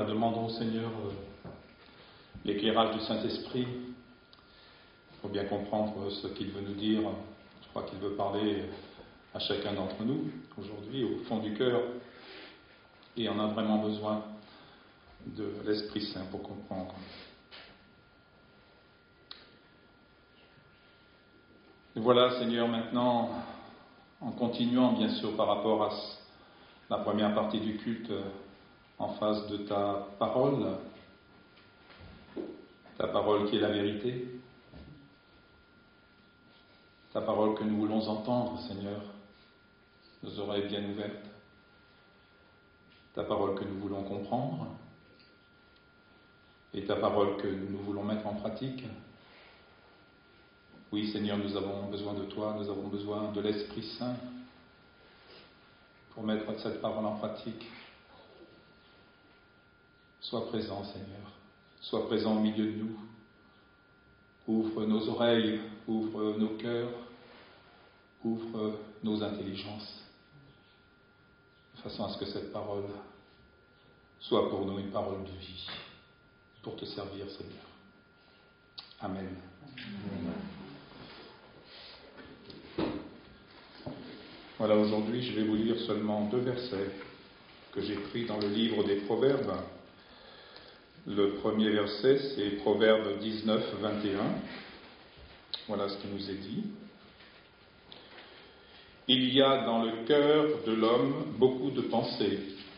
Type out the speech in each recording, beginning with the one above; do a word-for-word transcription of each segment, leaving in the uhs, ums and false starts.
Voilà, demandons au Seigneur euh, l'éclairage du Saint-Esprit pour bien comprendre ce qu'il veut nous dire. Je crois qu'il veut parler à chacun d'entre nous aujourd'hui, au fond du cœur, et on a vraiment besoin de l'Esprit Saint pour comprendre. Et voilà, Seigneur, maintenant, en continuant bien sûr par rapport à la première partie du culte, en face de ta parole, ta parole qui est la vérité, ta parole que nous voulons entendre, Seigneur, nos oreilles bien ouvertes, ta parole que nous voulons comprendre, et ta parole que nous voulons mettre en pratique. Oui, Seigneur, nous avons besoin de toi, nous avons besoin de l'Esprit Saint pour mettre cette parole en pratique. Sois présent, Seigneur, sois présent au milieu de nous. Ouvre nos oreilles, ouvre nos cœurs, ouvre nos intelligences, de façon à ce que cette parole soit pour nous une parole de vie, pour te servir, Seigneur. Amen. Amen. Voilà, aujourd'hui, je vais vous lire seulement deux versets que j'ai pris dans le livre des Proverbes. Le premier verset, c'est Proverbe dix-neuf, vingt et un. Voilà ce qui nous est dit. Il y a dans le cœur de l'homme beaucoup de pensées,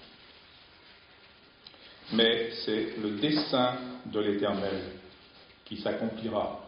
mais c'est le dessein de l'Éternel qui s'accomplira.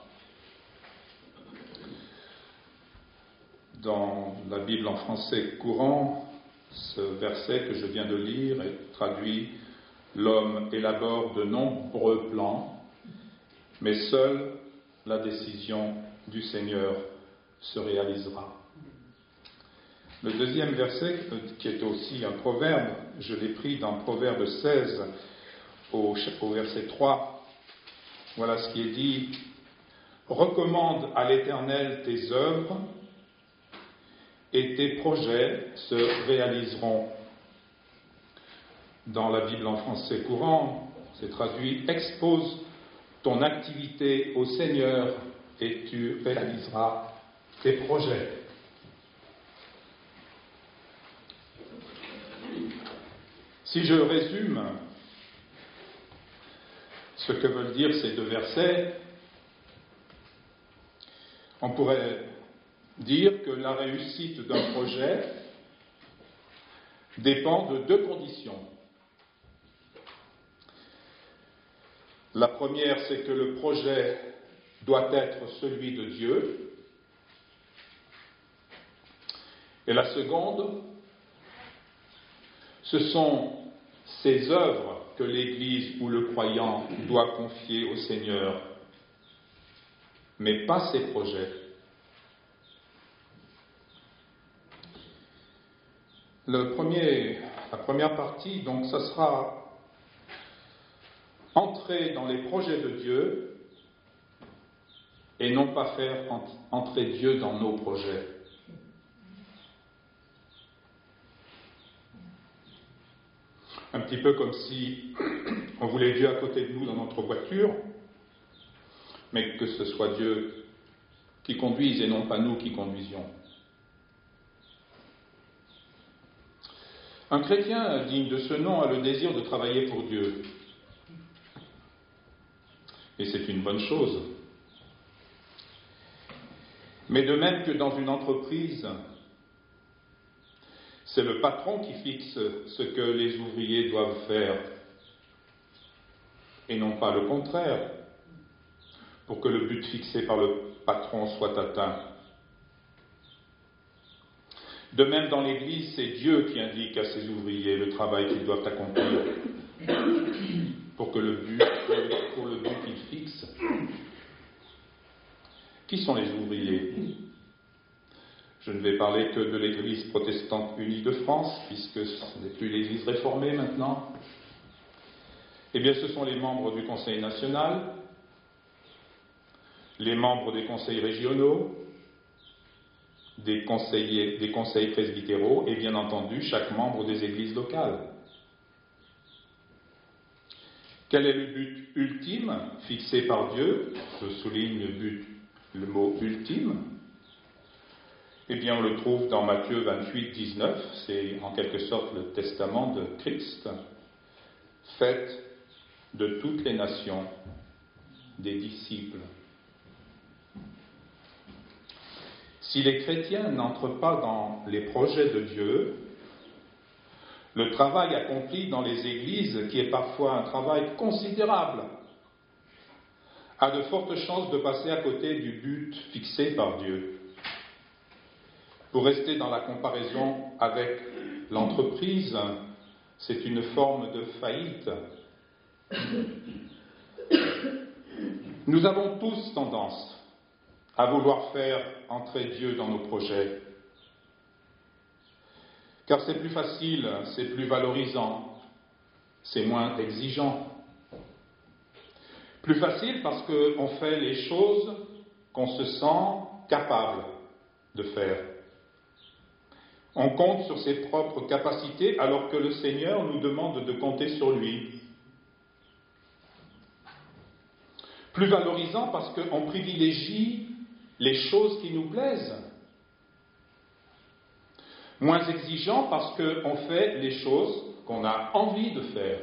Dans la Bible en français courant, ce verset que je viens de lire est traduit « L'homme élabore de nombreux plans, mais seule la décision du Seigneur se réalisera. » Le deuxième verset, qui est aussi un proverbe, je l'ai pris dans Proverbe seize, au, au verset trois. Voilà ce qui est dit. « Recommande à l'Éternel tes œuvres, et tes projets se réaliseront. » Dans la Bible en français courant, c'est traduit « Expose ton activité au Seigneur et tu réaliseras tes projets. » Si je résume ce que veulent dire ces deux versets, on pourrait dire que la réussite d'un projet dépend de deux conditions. La première, c'est que le projet doit être celui de Dieu. Et la seconde, ce sont ces œuvres que l'Église ou le croyant doit confier au Seigneur, mais pas ses projets. Le premier, la première partie, donc, ça sera entrer dans les projets de Dieu et non pas faire entrer Dieu dans nos projets. Un petit peu comme si on voulait Dieu à côté de nous dans notre voiture, mais que ce soit Dieu qui conduise et non pas nous qui conduisions. Un chrétien digne de ce nom a le désir de travailler pour Dieu. Et c'est une bonne chose. Mais de même que dans une entreprise, c'est le patron qui fixe ce que les ouvriers doivent faire, et non pas le contraire, pour que le but fixé par le patron soit atteint. De même, dans l'Église, c'est Dieu qui indique à ses ouvriers le travail qu'ils doivent accomplir pour que le but, pour le but qu'ils fixent. Qui sont les ouvriers ? Je ne vais parler que de l'Église protestante unie de France, puisque ce n'est plus l'Église réformée maintenant. Eh bien, ce sont les membres du Conseil national, les membres des conseils régionaux, des conseillers, des conseils presbytéraux et bien entendu chaque membre des églises locales. Quel est le but ultime fixé par Dieu? Je souligne le but, le mot ultime. Eh bien, on le trouve dans Matthieu vingt-huit, dix-neuf, c'est en quelque sorte le testament de Christ. Faites de toutes les nations des disciples. Si les chrétiens n'entrent pas dans les projets de Dieu, le travail accompli dans les églises, qui est parfois un travail considérable, a de fortes chances de passer à côté du but fixé par Dieu. Pour rester dans la comparaison avec l'entreprise, c'est une forme de faillite. Nous avons tous tendance à vouloir faire entrer Dieu dans nos projets, car c'est plus facile, c'est plus valorisant, c'est moins exigeant. Plus facile parce qu'on fait les choses qu'on se sent capable de faire. On compte sur ses propres capacités alors que le Seigneur nous demande de compter sur lui. Plus valorisant parce qu'on privilégie les choses qui nous plaisent. Moins exigeant parce qu'on fait les choses qu'on a envie de faire.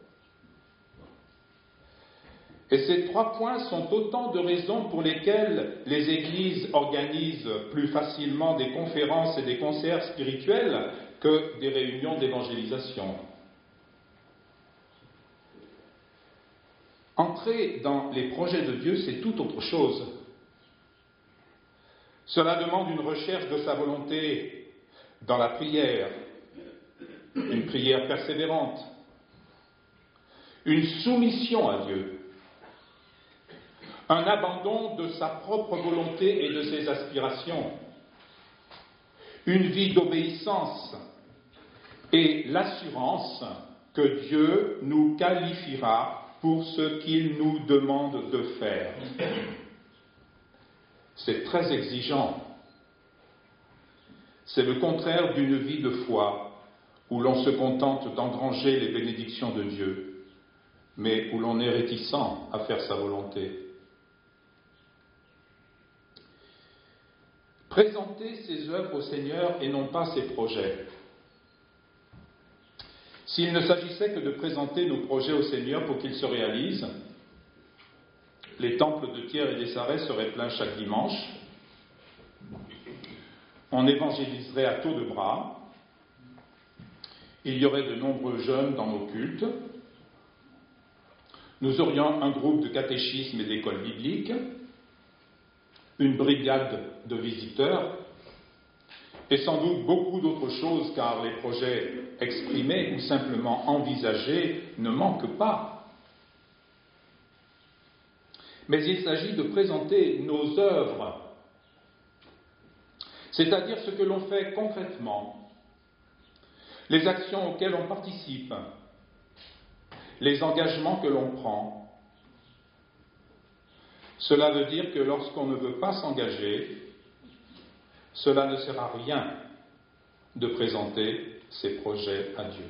Et ces trois points sont autant de raisons pour lesquelles les églises organisent plus facilement des conférences et des concerts spirituels que des réunions d'évangélisation. Entrer dans les projets de Dieu, c'est tout autre chose. Cela demande une recherche de sa volonté dans la prière, une prière persévérante, une soumission à Dieu, un abandon de sa propre volonté et de ses aspirations, une vie d'obéissance et l'assurance que Dieu nous qualifiera pour ce qu'il nous demande de faire. C'est très exigeant. C'est le contraire d'une vie de foi où l'on se contente d'engranger les bénédictions de Dieu, mais où l'on est réticent à faire sa volonté. Présenter ses œuvres au Seigneur et non pas ses projets. S'il ne s'agissait que de présenter nos projets au Seigneur pour qu'ils se réalisent, les temples de Thiers et d'Essaret seraient pleins chaque dimanche. On évangéliserait à tour de bras. Il y aurait de nombreux jeunes dans nos cultes. Nous aurions un groupe de catéchisme et d'école biblique, une brigade de visiteurs, et sans doute beaucoup d'autres choses, car les projets exprimés ou simplement envisagés ne manquent pas. Mais il s'agit de présenter nos œuvres, c'est-à-dire ce que l'on fait concrètement, les actions auxquelles on participe, les engagements que l'on prend. Cela veut dire que lorsqu'on ne veut pas s'engager, cela ne sert à rien de présenter ses projets à Dieu.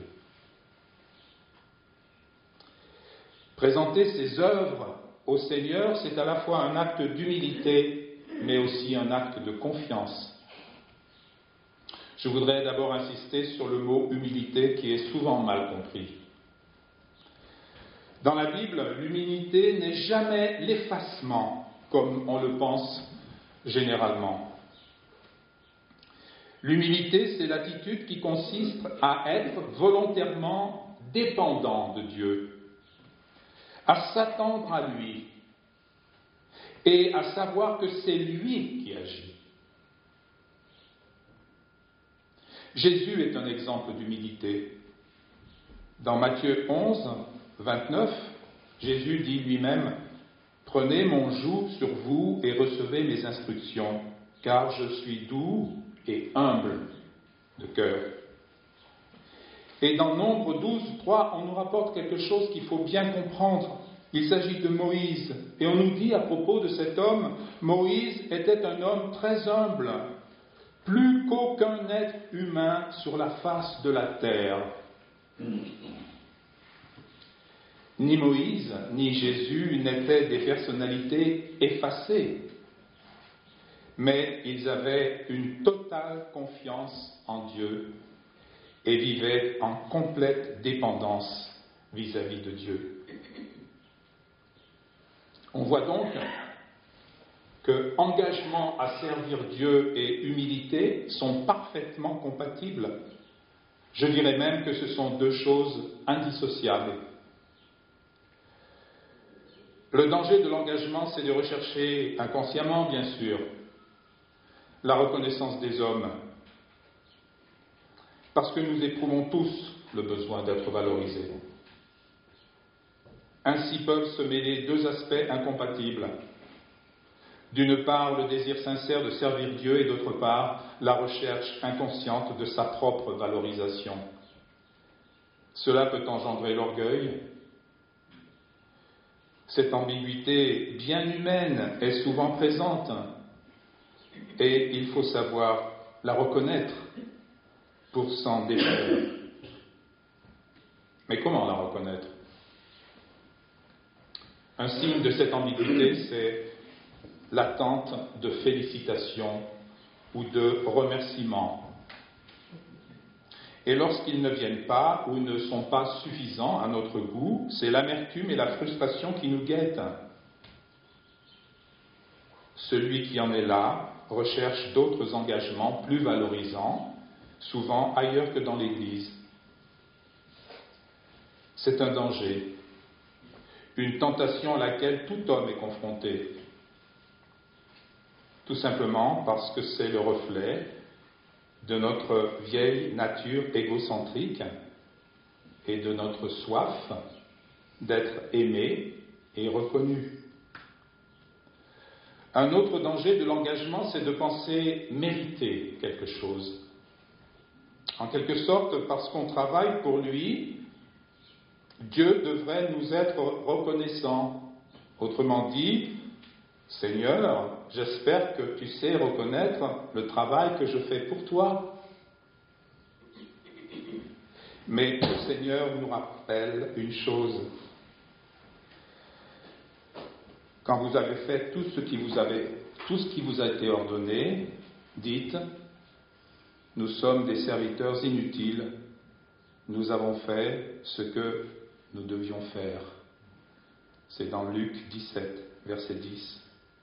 Présenter ses œuvres au Seigneur, c'est à la fois un acte d'humilité, mais aussi un acte de confiance. Je voudrais d'abord insister sur le mot humilité qui est souvent mal compris. Dans la Bible, l'humilité n'est jamais l'effacement, comme on le pense généralement. L'humilité, c'est l'attitude qui consiste à être volontairement dépendant de Dieu, à s'attendre à lui et à savoir que c'est lui qui agit. Jésus est un exemple d'humilité. Dans Matthieu onze, vingt-neuf, Jésus dit lui-même « Prenez mon joug sur vous et recevez mes instructions, car je suis doux et humble de cœur. » Et dans Nombre douze, trois, on nous rapporte quelque chose qu'il faut bien comprendre. Il s'agit de Moïse. Et on nous dit à propos de cet homme, Moïse était un homme très humble, plus qu'aucun être humain sur la face de la terre. Ni Moïse, ni Jésus n'étaient des personnalités effacées, mais ils avaient une totale confiance en Dieu et vivaient en complète dépendance vis-à-vis de Dieu. On voit donc que engagement à servir Dieu et humilité sont parfaitement compatibles. Je dirais même que ce sont deux choses indissociables. Le danger de l'engagement, c'est de rechercher inconsciemment, bien sûr, la reconnaissance des hommes, parce que nous éprouvons tous le besoin d'être valorisés. Ainsi peuvent se mêler deux aspects incompatibles. D'une part, le désir sincère de servir Dieu et d'autre part, la recherche inconsciente de sa propre valorisation. Cela peut engendrer l'orgueil. Cette ambiguïté bien humaine est souvent présente et il faut savoir la reconnaître pour s'en défaire. Mais comment la reconnaître ? Un signe de cette ambiguïté, c'est l'attente de félicitations ou de remerciements. Et lorsqu'ils ne viennent pas ou ne sont pas suffisants à notre goût, c'est l'amertume et la frustration qui nous guettent. Celui qui en est là recherche d'autres engagements plus valorisants, souvent ailleurs que dans l'Église. C'est un danger, une tentation à laquelle tout homme est confronté. Tout simplement parce que c'est le reflet de notre vieille nature égocentrique et de notre soif d'être aimé et reconnu. Un autre danger de l'engagement, c'est de penser mériter quelque chose. En quelque sorte, parce qu'on travaille pour lui, Dieu devrait nous être reconnaissant. Autrement dit, Seigneur, j'espère que tu sais reconnaître le travail que je fais pour toi. Mais le Seigneur nous rappelle une chose. Quand vous avez fait tout ce qui vous, avez, tout ce qui vous a été ordonné, dites, nous sommes des serviteurs inutiles, nous avons fait ce que nous devions faire. C'est dans Luc dix-sept, verset dix.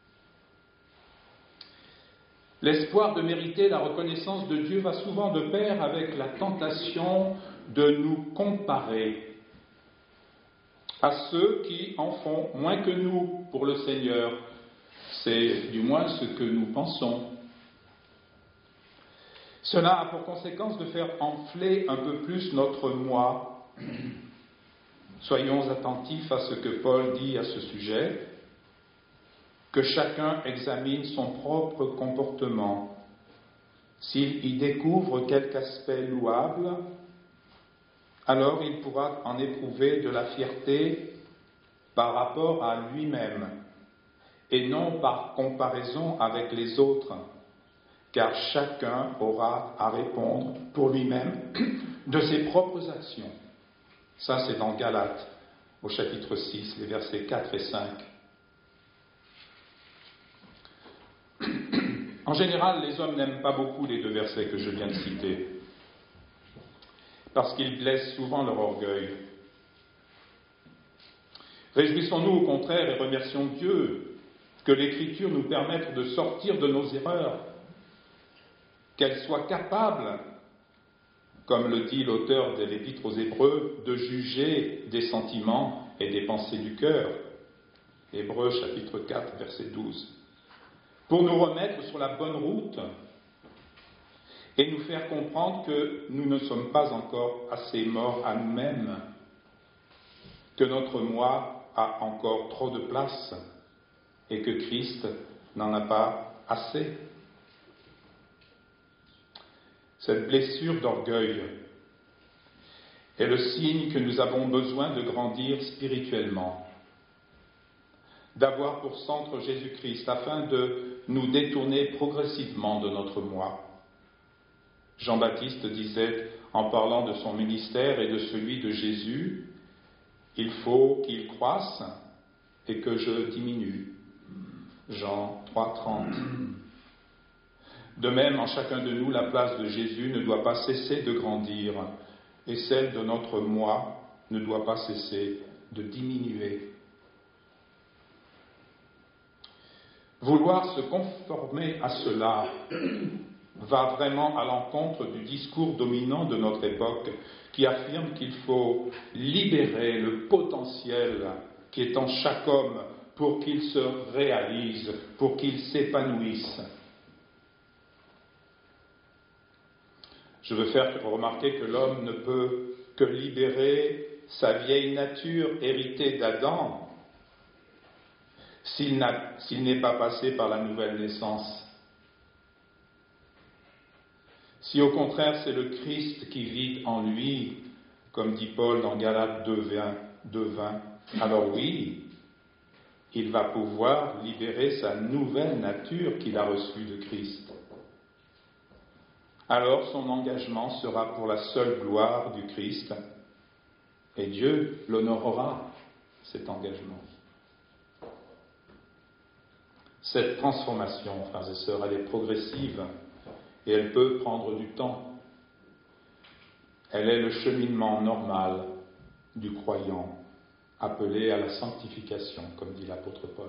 L'espoir de mériter la reconnaissance de Dieu va souvent de pair avec la tentation de nous comparer à ceux qui en font moins que nous pour le Seigneur. C'est du moins ce que nous pensons. Cela a pour conséquence de faire enfler un peu plus notre moi. Soyons attentifs à ce que Paul dit à ce sujet. Que chacun examine son propre comportement. S'il y découvre quelque aspect louable, alors il pourra en éprouver de la fierté par rapport à lui-même et non par comparaison avec les autres, car chacun aura à répondre pour lui-même de ses propres actions. Ça, c'est dans Galates, au chapitre six, les versets quatre et cinq. En général, les hommes n'aiment pas beaucoup les deux versets que je viens de citer, parce qu'ils blessent souvent leur orgueil. Réjouissons-nous au contraire et remercions Dieu que l'Écriture nous permette de sortir de nos erreurs, qu'elle soit capable, comme le dit l'auteur de l'Épître aux Hébreux, de juger des sentiments et des pensées du cœur. Hébreux chapitre quatre, verset douze. Pour nous remettre sur la bonne route et nous faire comprendre que nous ne sommes pas encore assez morts à nous-mêmes, que notre moi a encore trop de place et que Christ n'en a pas assez. Cette blessure d'orgueil est le signe que nous avons besoin de grandir spirituellement, d'avoir pour centre Jésus-Christ afin de nous détourner progressivement de notre moi. Jean-Baptiste disait, en parlant de son ministère et de celui de Jésus, Il faut qu'il croisse et que je diminue. Jean trois, trente. De même, en chacun de nous, la place de Jésus ne doit pas cesser de grandir et celle de notre moi ne doit pas cesser de diminuer. Vouloir se conformer à cela va vraiment à l'encontre du discours dominant de notre époque qui affirme qu'il faut libérer le potentiel qui est en chaque homme pour qu'il se réalise, pour qu'il s'épanouisse. Je veux faire remarquer que l'homme ne peut que libérer sa vieille nature héritée d'Adam s'il, n'a, s'il n'est pas passé par la nouvelle naissance. Si au contraire c'est le Christ qui vit en lui, comme dit Paul dans Galates deux vingt, alors oui, il va pouvoir libérer sa nouvelle nature qu'il a reçue de Christ. Alors son engagement sera pour la seule gloire du Christ et Dieu l'honorera, cet engagement. Cette transformation, frères et sœurs, elle est progressive et elle peut prendre du temps. Elle est le cheminement normal du croyant, appelé à la sanctification, comme dit l'apôtre Paul.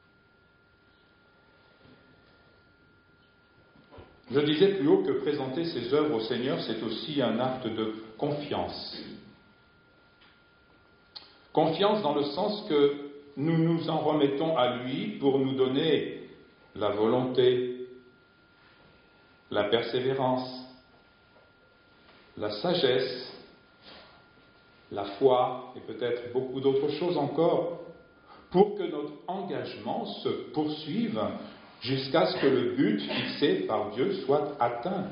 Je disais plus haut que présenter ses œuvres au Seigneur, c'est aussi un acte de confiance. Confiance dans le sens que nous nous en remettons à lui pour nous donner la volonté, la persévérance, la sagesse, la foi et peut-être beaucoup d'autres choses encore pour que notre engagement se poursuive jusqu'à ce que le but fixé par Dieu soit atteint.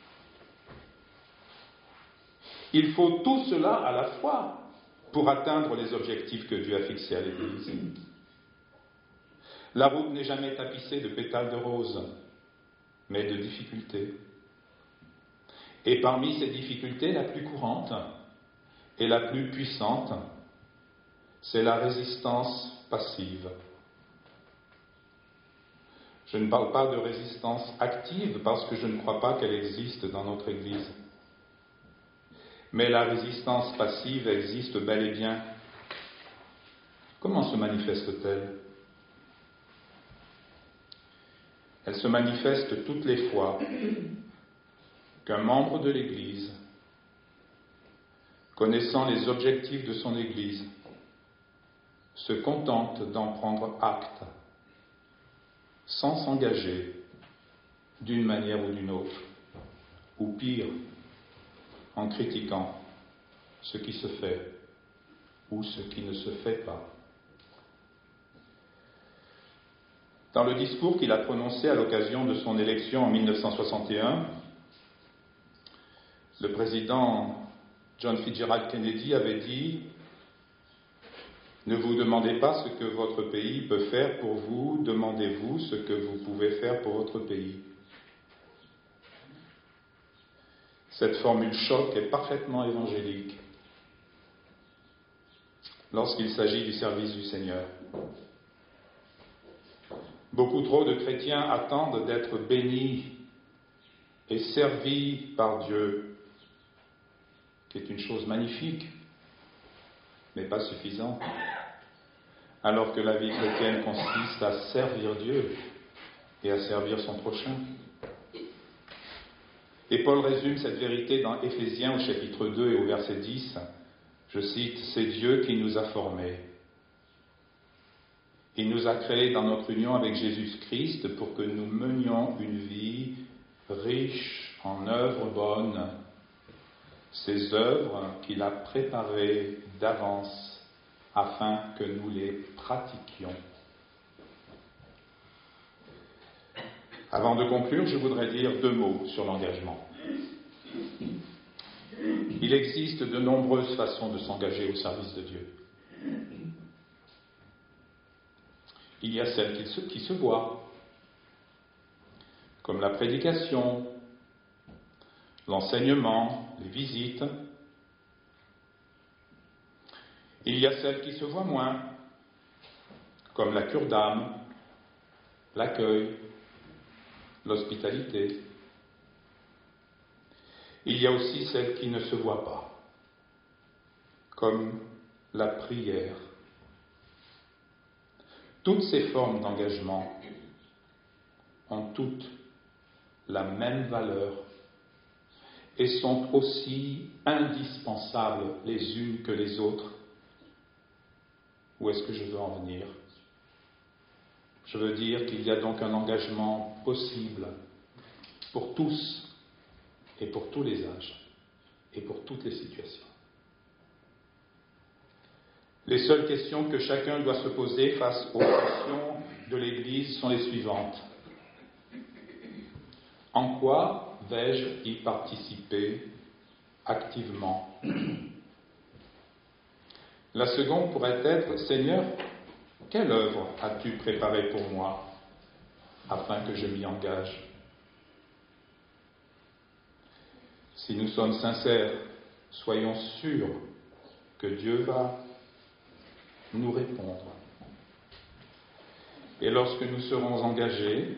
Il faut tout cela à la fois pour atteindre les objectifs que Dieu a fixés à l'Église. La route n'est jamais tapissée de pétales de rose, mais de difficultés. Et parmi ces difficultés, la plus courante et la plus puissante, c'est la résistance passive. Je ne parle pas de résistance active parce que je ne crois pas qu'elle existe dans notre Église. Mais la résistance passive existe bel et bien. Comment se manifeste-t-elle ? Elle se manifeste toutes les fois qu'un membre de l'Église, connaissant les objectifs de son Église, se contente d'en prendre acte, sans s'engager d'une manière ou d'une autre, ou pire, en critiquant ce qui se fait ou ce qui ne se fait pas. Dans le discours qu'il a prononcé à l'occasion de son élection en mille neuf cent soixante et un, le président John Fitzgerald Kennedy avait dit « Ne vous demandez pas ce que votre pays peut faire pour vous, demandez-vous ce que vous pouvez faire pour votre pays. » Cette formule choc est parfaitement évangélique lorsqu'il s'agit du service du Seigneur. Beaucoup trop de chrétiens attendent d'être bénis et servis par Dieu, qui est une chose magnifique, mais pas suffisante, alors que la vie chrétienne consiste à servir Dieu et à servir son prochain. Et Paul résume cette vérité dans Éphésiens au chapitre deux et au verset dix. Je cite, « C'est Dieu qui nous a formés. Il nous a créés dans notre union avec Jésus-Christ pour que nous menions une vie riche en œuvres bonnes, ces œuvres qu'il a préparées d'avance afin que nous les pratiquions. » Avant de conclure, je voudrais dire deux mots sur l'engagement. Il existe de nombreuses façons de s'engager au service de Dieu. Il y a celles qui se, qui se voient, comme la prédication, l'enseignement, les visites. Il y a celles qui se voient moins, comme la cure d'âme, l'accueil, l'hospitalité. Il y a aussi celles qui ne se voient pas, comme la prière. Toutes ces formes d'engagement ont toutes la même valeur et sont aussi indispensables les unes que les autres. Où est-ce que je veux en venir ? Je veux dire qu'il y a donc un engagement possible pour tous et pour tous les âges et pour toutes les situations. Les seules questions que chacun doit se poser face aux questions de l'Église sont les suivantes. En quoi vais-je y participer activement ? La seconde pourrait être, Seigneur, quelle œuvre as-tu préparée pour moi afin que je m'y engage ? Si nous sommes sincères, soyons sûrs que Dieu va nous répondre. Et lorsque nous serons engagés,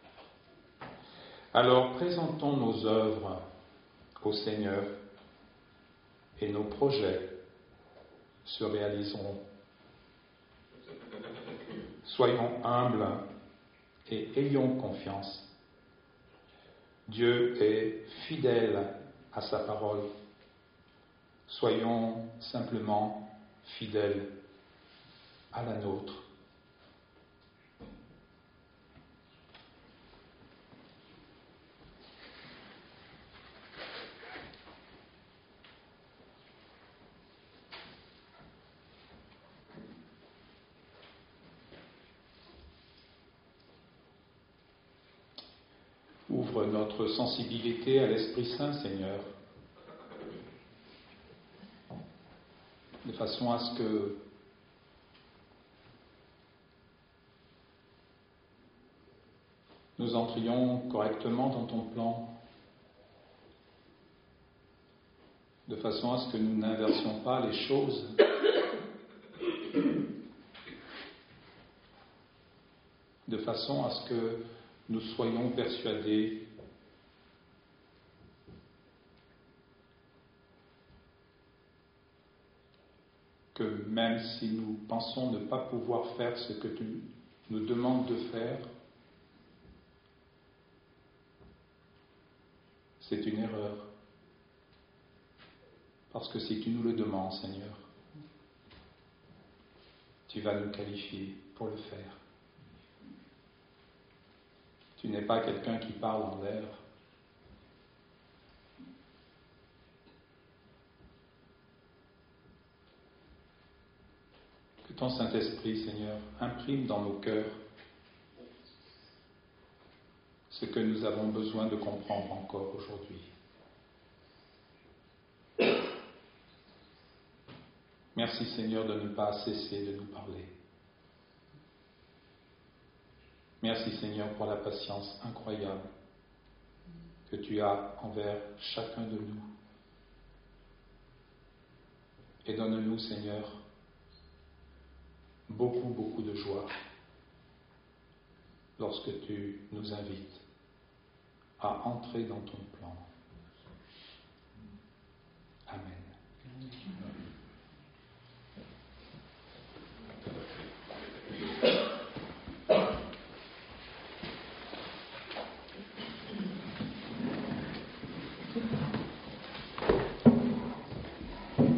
alors présentons nos œuvres au Seigneur et nos projets se réaliseront. Soyons humbles et ayons confiance. Dieu est fidèle à sa parole. Soyons simplement fidèles à la nôtre. Ouvre notre sensibilité à l'Esprit Saint, Seigneur, de façon à ce que nous entrions correctement dans ton plan, de façon à ce que nous n'inversions pas les choses, de façon à ce que nous soyons persuadés que même si nous pensons ne pas pouvoir faire ce que tu nous demandes de faire, c'est une erreur. Parce que si tu nous le demandes, Seigneur, tu vas nous qualifier pour le faire. Tu n'es pas quelqu'un qui parle en l'air. Que ton Saint-Esprit, Seigneur, imprime dans nos cœurs ce que nous avons besoin de comprendre encore aujourd'hui. Merci, Seigneur, de ne pas cesser de nous parler. Merci, Seigneur, pour la patience incroyable que tu as envers chacun de nous. Et donne-nous, Seigneur, beaucoup, beaucoup de joie lorsque tu nous invites à entrer dans ton plan.